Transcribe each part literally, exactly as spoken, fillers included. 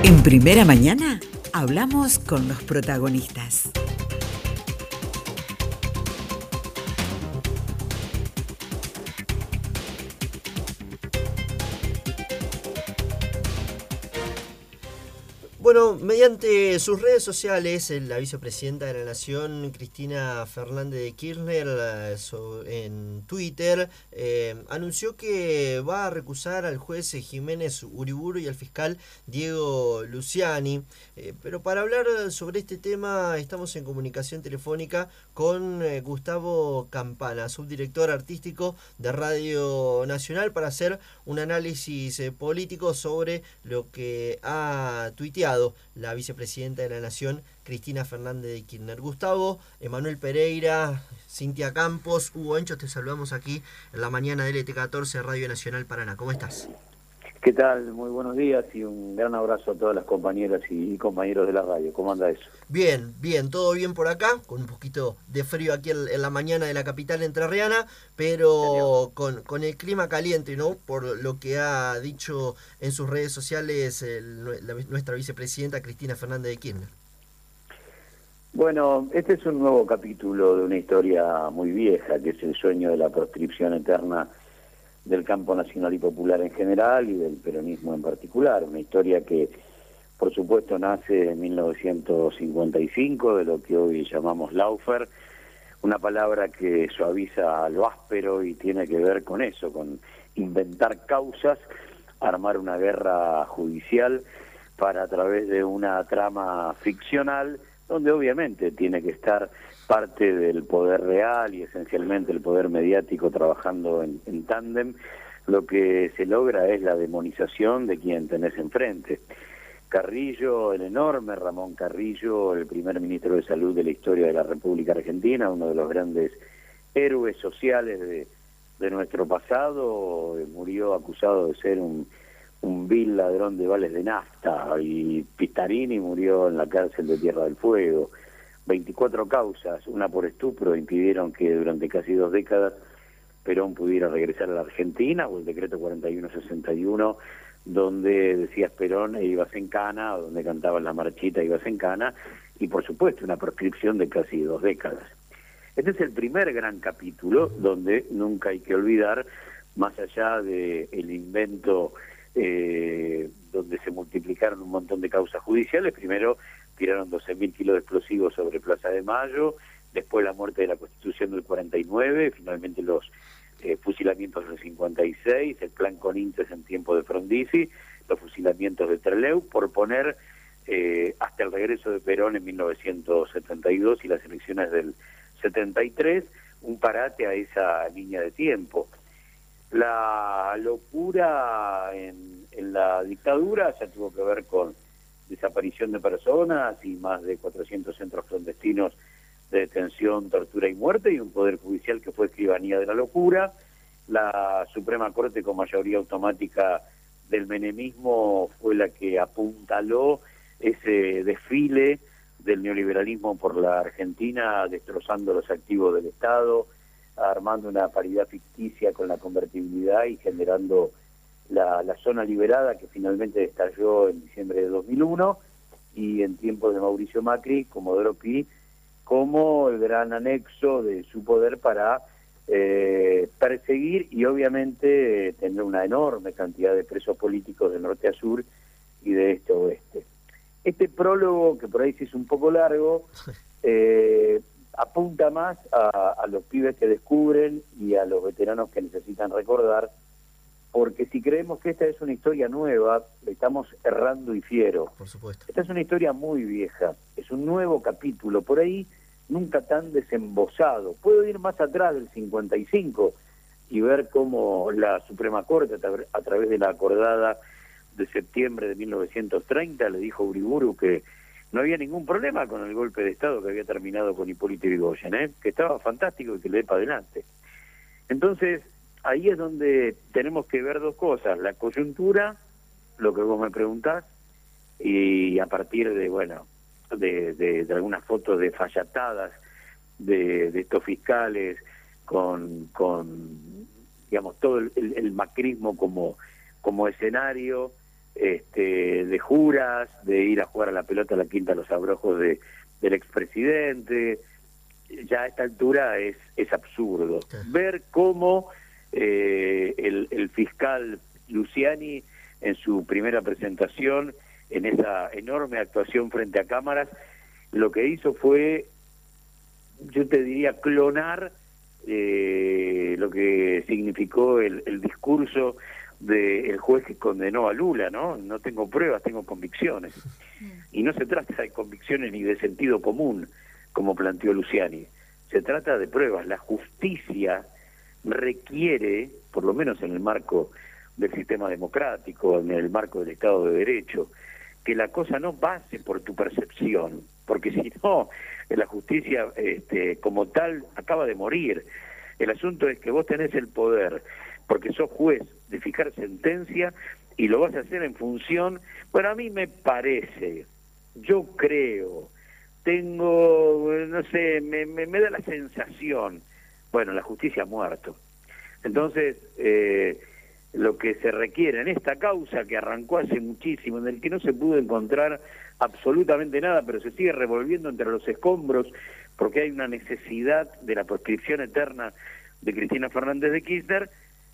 En Primera Mañana hablamos con los protagonistas. Bueno, mediante sus redes sociales, la vicepresidenta de la Nación, Cristina Fernández de Kirchner, en Twitter, eh, anunció que va a recusar al juez Jiménez Uriburu y al fiscal Diego Luciani. Eh, pero para hablar sobre este tema estamos en comunicación telefónica con eh, Gustavo Campana, subdirector artístico de Radio Nacional, para hacer un análisis eh, político sobre lo que ha tuiteado la vicepresidenta de la Nación, Cristina Fernández de Kirchner. Gustavo, Emanuel Pereira, Cintia Campos, Hugo Enchos, te saludamos aquí en la mañana de L T catorce, Radio Nacional Paraná. ¿Cómo estás? ¿Qué tal? Muy buenos días y un gran abrazo a todas las compañeras y compañeros de la radio. ¿Cómo anda eso? Bien, bien, todo bien por acá, con un poquito de frío aquí en, en la mañana de la capital entrerriana, pero con, con el clima caliente, ¿no? Por lo que ha dicho en sus redes sociales el, la, nuestra vicepresidenta Cristina Fernández de Kirchner. Bueno, este es un nuevo capítulo de una historia muy vieja, que es el sueño de la proscripción eterna del campo nacional y popular en general y del peronismo en particular. Una historia que, por supuesto, nace en mil novecientos cincuenta y cinco, de lo que hoy llamamos lawfare, una palabra que suaviza lo áspero y tiene que ver con eso, con inventar causas, armar una guerra judicial para, a través de una trama ficcional, donde obviamente tiene que estar parte del poder real y esencialmente el poder mediático trabajando en, en tándem. Lo que se logra es la demonización de quien tenés enfrente. Carrillo, el enorme Ramón Carrillo, el primer ministro de Salud de la historia de la República Argentina, uno de los grandes héroes sociales de, de nuestro pasado, murió acusado de ser un, un vil ladrón de vales de nafta, y Pistarini murió en la cárcel de Tierra del Fuego. veinticuatro causas, una por estupro, impidieron que durante casi dos décadas Perón pudiera regresar a la Argentina, o el decreto cuarenta y uno sesenta y uno, donde decías Perón e ibas en cana, o donde cantabas la marchita e ibas en cana, y por supuesto una proscripción de casi dos décadas. Este es el primer gran capítulo donde nunca hay que olvidar, más allá de el invento eh, donde se multiplicaron un montón de causas judiciales. Primero tiraron doce mil kilos de explosivos sobre Plaza de Mayo, después la muerte de la Constitución del cuarenta y nueve, finalmente los eh, fusilamientos del cincuenta y seis, el plan Conintes en tiempo de Frondizi, los fusilamientos de Trelew, por poner eh, hasta el regreso de Perón en mil novecientos setenta y dos y las elecciones del setenta y tres, un parate a esa línea de tiempo. La locura en, en la dictadura ya tuvo que ver con desaparición de personas y más de cuatrocientos centros clandestinos de detención, tortura y muerte, y un poder judicial que fue escribanía de la locura. La Suprema Corte, con mayoría automática del menemismo, fue la que apuntaló ese desfile del neoliberalismo por la Argentina, destrozando los activos del Estado, armando una paridad ficticia con la convertibilidad y generando La, la zona liberada, que finalmente estalló en diciembre de dos mil uno, y en tiempos de Mauricio Macri, Comodoro Pi, como el gran anexo de su poder para eh, perseguir y obviamente eh, tener una enorme cantidad de presos políticos de norte a sur y de este a oeste. Este prólogo, que por ahí sí es un poco largo, eh, apunta más a, a los pibes que descubren y a los veteranos que necesitan recordar, porque si creemos que esta es una historia nueva, estamos errando y fiero. Por supuesto. Esta es una historia muy vieja, es un nuevo capítulo, por ahí nunca tan desembosado. Puedo ir más atrás del cincuenta y cinco y ver cómo la Suprema Corte, a través de la acordada de septiembre de mil novecientos treinta, le dijo a Uriburu que no había ningún problema con el golpe de Estado que había terminado con Hipólito Yrigoyen, ¿eh? que estaba fantástico y que le dé para adelante. Entonces, ahí es donde tenemos que ver dos cosas: la coyuntura, lo que vos me preguntás, y a partir de, bueno, de, de, de algunas fotos desfallatadas de, de estos fiscales con, con digamos, todo el, el, el macrismo como, como escenario, este, de juras, de ir a jugar a la pelota a la Quinta Los Abrojos de, del expresidente. Ya a esta altura es, es absurdo. Ver cómo eh, el, el fiscal Luciani, en su primera presentación, en esa enorme actuación frente a cámaras, lo que hizo fue, yo te diría, clonar eh, lo que significó el, el discurso del juez que condenó a Lula, ¿no? No tengo pruebas, tengo convicciones. Y no se trata de convicciones ni de sentido común, como planteó Luciani. Se trata de pruebas. La justicia requiere, por lo menos en el marco del sistema democrático, en el marco del Estado de Derecho, que la cosa no pase por tu percepción, porque si no, la justicia este, como tal acaba de morir. El asunto es que vos tenés el poder, porque sos juez, de fijar sentencia, y lo vas a hacer en función, bueno, a mí me parece, yo creo, tengo, no sé, me, me, me da la sensación, bueno, la justicia ha muerto. Entonces, eh, lo que se requiere en esta causa que arrancó hace muchísimo, en el que no se pudo encontrar absolutamente nada, pero se sigue revolviendo entre los escombros, porque hay una necesidad de la proscripción eterna de Cristina Fernández de Kirchner,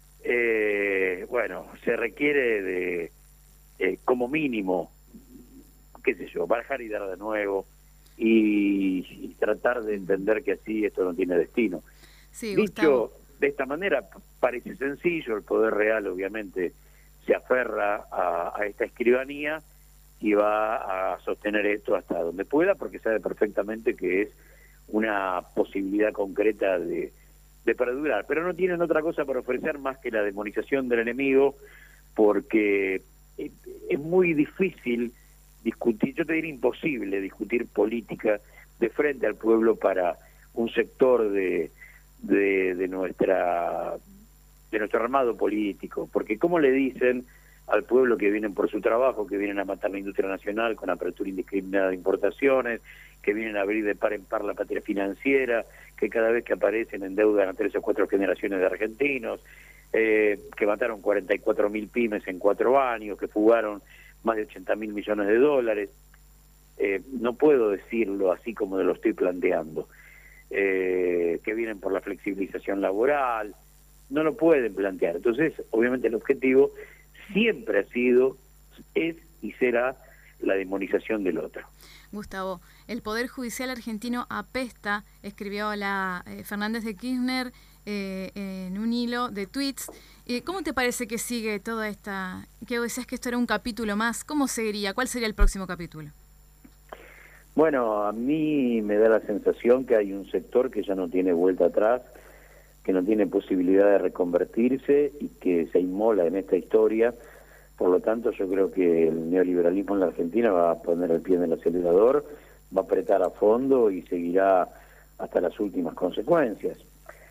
eh, bueno, se requiere de, eh, como mínimo, qué sé yo, bajar y dar de nuevo, y, y tratar de entender que así esto no tiene destino. Sí, Dicho Gustavo. de esta manera, parece sencillo, el poder real obviamente se aferra a, a esta escribanía y va a sostener esto hasta donde pueda, porque sabe perfectamente que es una posibilidad concreta de, de perdurar, pero no tienen otra cosa para ofrecer más que la demonización del enemigo, porque es, es muy difícil discutir, yo te diría imposible discutir política de frente al pueblo para un sector de de, de nuestra de nuestro armado político, porque ¿cómo le dicen al pueblo que vienen por su trabajo, que vienen a matar la industria nacional con apertura indiscriminada de importaciones, que vienen a abrir de par en par la patria financiera, que cada vez que aparecen endeudan a tres o cuatro generaciones de argentinos, eh, que mataron cuarenta y cuatro mil pymes en cuatro años, que fugaron más de ochenta mil millones de dólares? Eh, no puedo decirlo así como lo estoy planteando. Eh, que vienen por la flexibilización laboral, no lo pueden plantear. Entonces, obviamente el objetivo siempre ha sido, es y será la demonización del otro. Gustavo, el Poder Judicial argentino apesta, escribió la eh, Fernández de Kirchner eh, en un hilo de tweets. Eh, ¿Cómo te parece que sigue toda esta, que decías que esto era un capítulo más? ¿Cómo seguiría? ¿Cuál sería el próximo capítulo? Bueno, a mí me da la sensación que hay un sector que ya no tiene vuelta atrás, que no tiene posibilidad de reconvertirse y que se inmola en esta historia. Por lo tanto, yo creo que el neoliberalismo en la Argentina va a poner el pie en el acelerador, va a apretar a fondo y seguirá hasta las últimas consecuencias.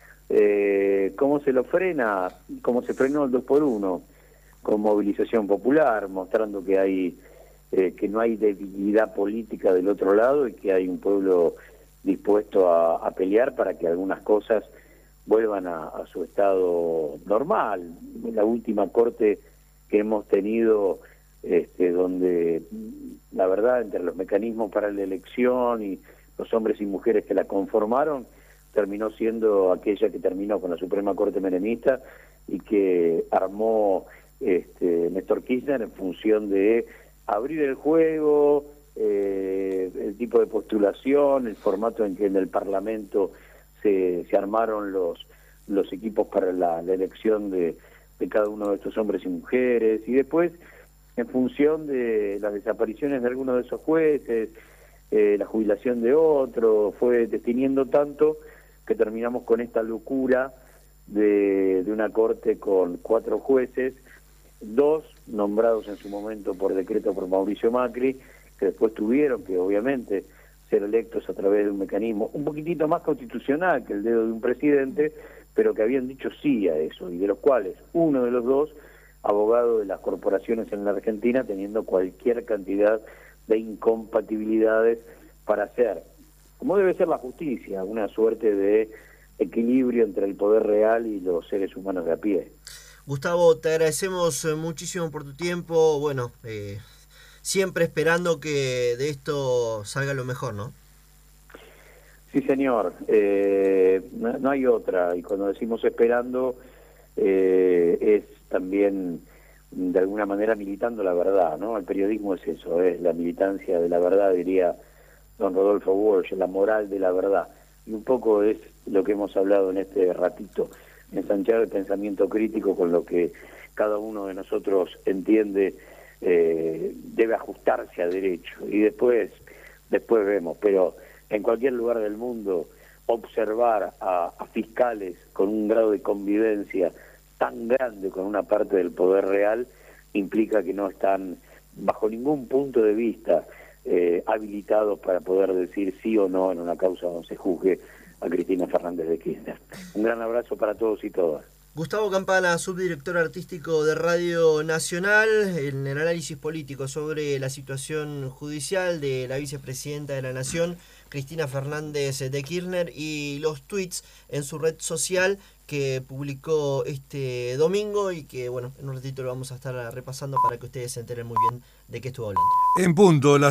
Eh, ¿Cómo se lo frena? Como se frenó el dos por uno, con movilización popular, mostrando que hay eh, que no hay debilidad política del otro lado y que hay un pueblo dispuesto a, a pelear para que algunas cosas vuelvan a, a su estado normal. La última corte que hemos tenido, este, donde la verdad entre los mecanismos para la elección y los hombres y mujeres que la conformaron, terminó siendo aquella que terminó con la Suprema Corte Menemista y que armó este, Néstor Kirchner en función de abrir el juego, eh, el tipo de postulación, el formato en que en el Parlamento se, se armaron los, los equipos para la, la elección de, de cada uno de estos hombres y mujeres, y después en función de las desapariciones de algunos de esos jueces, eh, la jubilación de otro, fue definiendo tanto que terminamos con esta locura de, de una corte con cuatro jueces, dos nombrados en su momento por decreto por Mauricio Macri, que después tuvieron que obviamente ser electos a través de un mecanismo un poquitito más constitucional que el dedo de un presidente, pero que habían dicho sí a eso, y de los cuales uno de los dos, abogado de las corporaciones en la Argentina, teniendo cualquier cantidad de incompatibilidades para hacer, como debe ser la justicia, una suerte de equilibrio entre el poder real y los seres humanos de a pie. Gustavo, te agradecemos muchísimo por tu tiempo. Bueno, eh, siempre esperando que de esto salga lo mejor, ¿no? Sí, señor. Eh, no, no hay otra. Y cuando decimos esperando, eh, es también de alguna manera militando la verdad, ¿no? El periodismo es eso, es la militancia de la verdad, diría don Rodolfo Walsh, la moral de la verdad. Y un poco es lo que hemos hablado en este ratito, ensanchar el pensamiento crítico con lo que cada uno de nosotros entiende eh, debe ajustarse a derecho. Y después, después vemos, pero en cualquier lugar del mundo, observar a, a fiscales con un grado de convivencia tan grande con una parte del poder real implica que no están bajo ningún punto de vista eh, habilitados para poder decir sí o no en una causa donde se juzgue a Cristina Fernández de Kirchner. Un gran abrazo para todos y todas. Gustavo Campana, subdirector artístico de Radio Nacional, en el análisis político sobre la situación judicial de la vicepresidenta de la Nación, Cristina Fernández de Kirchner, y los tweets en su red social que publicó este domingo y que, bueno, en un ratito lo vamos a estar repasando para que ustedes se enteren muy bien de qué estuvo hablando. En punto. La